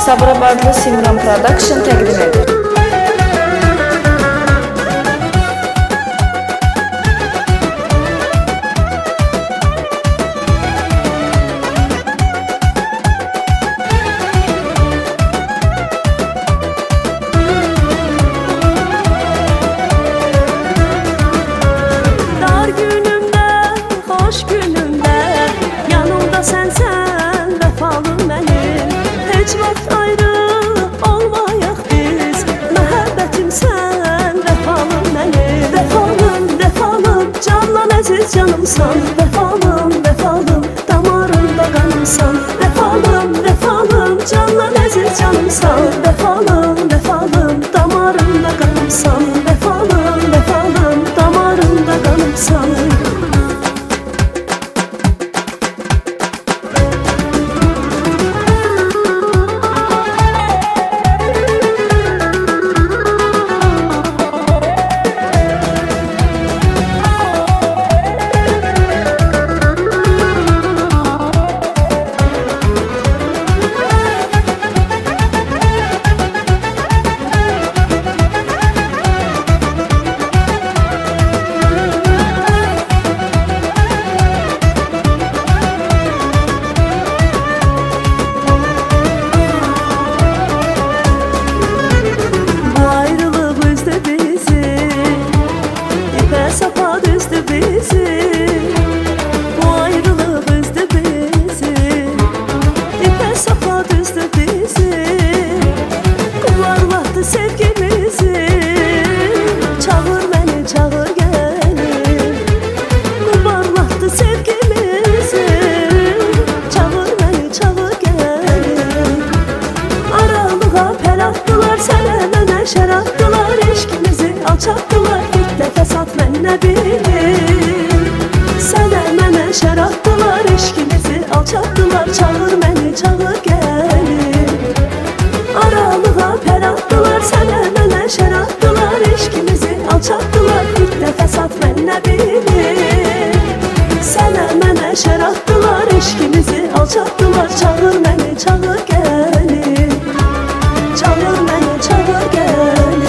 Sabirabadlı Simran Production təqdim edir. Dar günümdə, xoş günümdə, yanımda sənsən, vəfalım mənim. Heç vaxt ayrı olmayaq biz, məhəbbətim sən, vəfalım mənim. Vəfalım, vəfalım, candan əziz canımsan, vəfalım, vəfalım, damarımda qanımsan. Vəfalım, vəfalım, candan əziz canımsan, vəfalım, vəfalım, damarımda qanımsan. Vəfalım, vəfalım, damarımda qanımsan. Sapa düzdü bizi, bu ayrılık üzdü bizi. İpe sapa düzdü bizi, kumarlattı sevgimizi. Çağır beni, çağır gelin, kumarlattı sevgimizi. Çağır beni, çağır gelin. Aralığa pel attılar, sənə mənə şər attılar. Eşkimizi alçattılar, fitnə fəsad mənə bilir. Sənə mənə şər attılar, eşkimizi alçattılar. Çağır məni, çağır gəlin. Aralığa pel attılar, sənə mənə şər attılar. Eşkimizi alçattılar, fitnə fəsad mənə bilir. Sənə mənə şər attılar, eşkimizi alçattılar. Çağır məni, çağır gəlin. Çağır məni, çağır gəlin.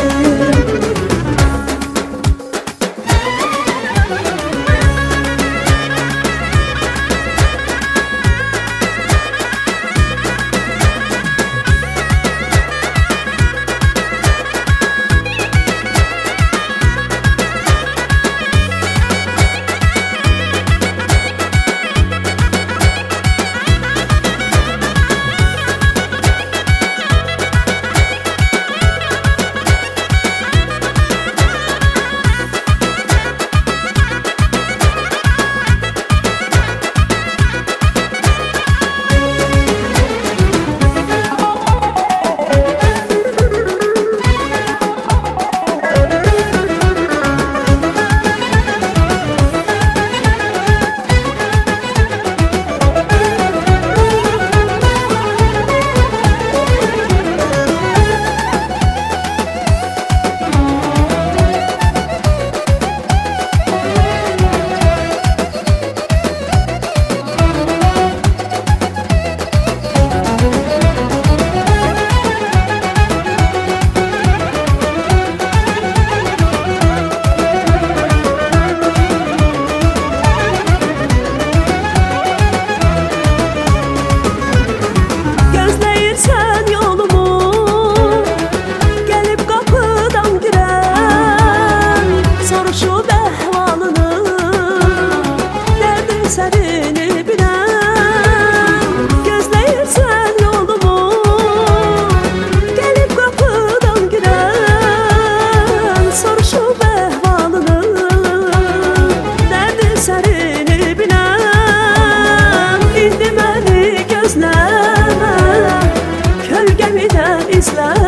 Kölgemi de izle.